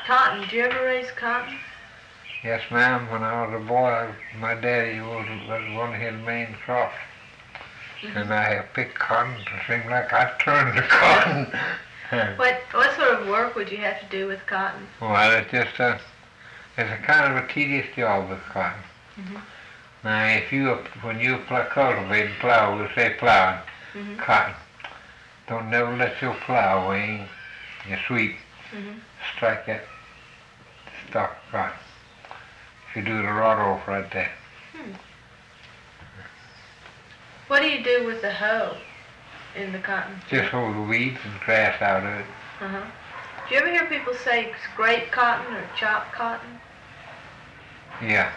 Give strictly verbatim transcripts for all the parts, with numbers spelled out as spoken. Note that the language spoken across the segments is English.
Cotton. Did you ever raise cotton? Yes, ma'am. When I was a boy, my daddy was, was one of his main crops. Mm-hmm. And I have picked cotton. It seemed like I turned the cotton. what what sort of work would you have to do with cotton? Well, it's just a, it's a kind of a tedious job with cotton. Mm-hmm. Now, if you, when you pl- cultivate and plow, we'll say plowing, mm-hmm. cotton, don't never let your plow wing, your sweep, mm-hmm. strike that stalk of cotton. If you do the rod off right there. Hmm. What do you do with the hoe in the cotton? Just hoe the weeds and grass out of it. Uh-huh. Do you ever hear people say scrape cotton or chop cotton? Yeah.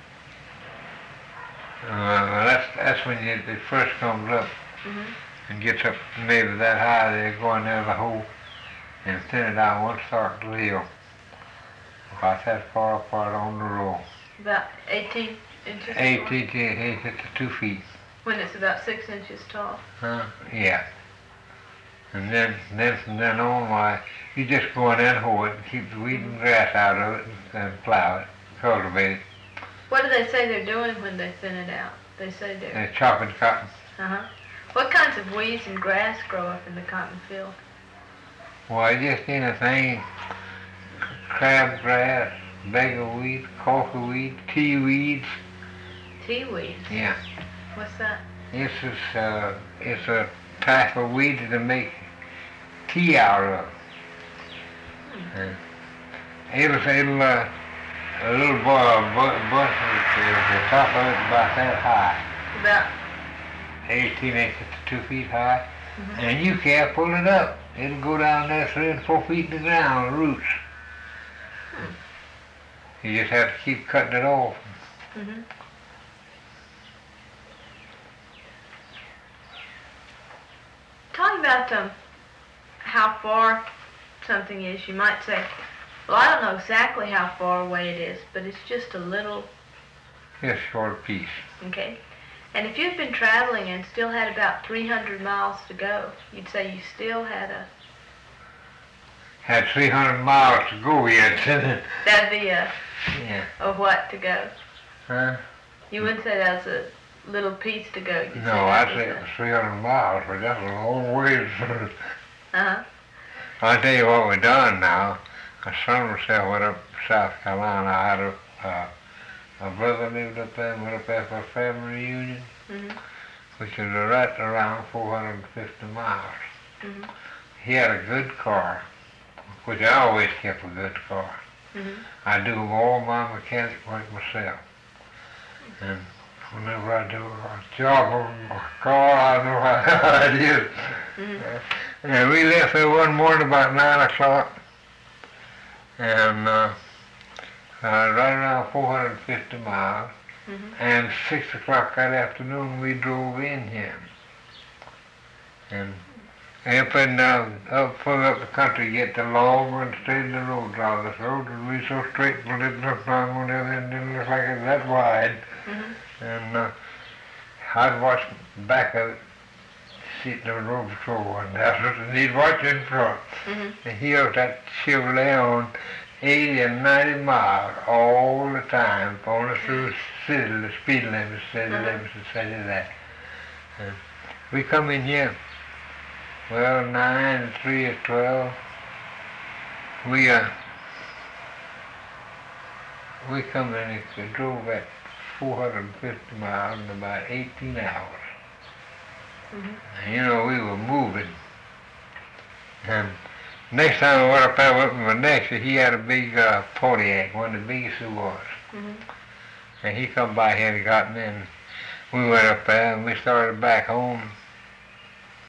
Uh, that's that's when you, it first comes up mm-hmm. and gets up maybe that high. They go in there the hole and thin it out one start to the hill. About that far apart on the row. About eighteen inches. Eighteen inches to two feet. When it's about six inches tall. Uh, yeah. And then then from then on, why you just go in there and hoe it, and keep the weed and grass out of it, and, and plow it, cultivate it. What do they say they're doing when they thin it out? They say they're... They're chopping cotton. Uh-huh. What kinds of weeds and grass grow up in the cotton field? Why, just anything. Crabgrass, beggarweed, coffeeweed, tea weeds. Tea weeds? Yeah. What's that? This is, uh, it's a type of weed to make tea out of. Hmm. Uh, it'll, it'll, uh, a little boy, bush, the top of it about that high. About? eighteen inches to two feet high. Mm-hmm. And you can't pull it up. It'll go down there three and four feet in the ground, the roots. Hmm. You just have to keep cutting it off. Mm-hmm. Talking about um, how far something is, you might say, well, I don't know exactly how far away it is, but it's just a little... Yes, short piece. Okay. And if you'd been traveling and still had about three hundred miles to go, you'd say you still had a... Had three hundred miles to go yet. That'd be a... Yeah. A what to go? Huh? You wouldn't say that's a little piece to go. You'd no, I'd say it was three hundred miles, but that's a long ways. Uh-huh. I'll tell you what we done now. My son myself went up to South Carolina. I had a, uh, a brother lived up there and went up there for a family reunion, mm-hmm. which is right around four hundred fifty miles. Mm-hmm. He had a good car, which I always kept a good car. Mm-hmm. I do all my mechanic work myself. And whenever I do a job on my car, I know how it is. Mm-hmm. Uh, and we left there one morning about nine o'clock. And uh, uh, right around four hundred fifty miles, mm-hmm. and six o'clock that afternoon we drove in here. And up and down, up further up the country, get the longer and straighter the roads out. The road would be so straight, but it looked like one of them, it didn't look like it was that wide. Mm-hmm. And uh, I'd watch the back of it, sitting in the road patrol, and that's what they need watching in front. Mm-hmm. And he was that Chevrolet on eighty and ninety miles all the time, going through the city, the speed limit, city mm-hmm. limits, and city that. And we come in here, well, nine and three and twelve. We uh, we come in and drove at four hundred fifty miles in about eighteen hours. Mm-hmm. And, you know, we were moving. And next time I went up there with my next, he had a big uh, Pontiac, one of the biggest there was. Mm-hmm. And he come by here and got me, and we went up there and we started back home.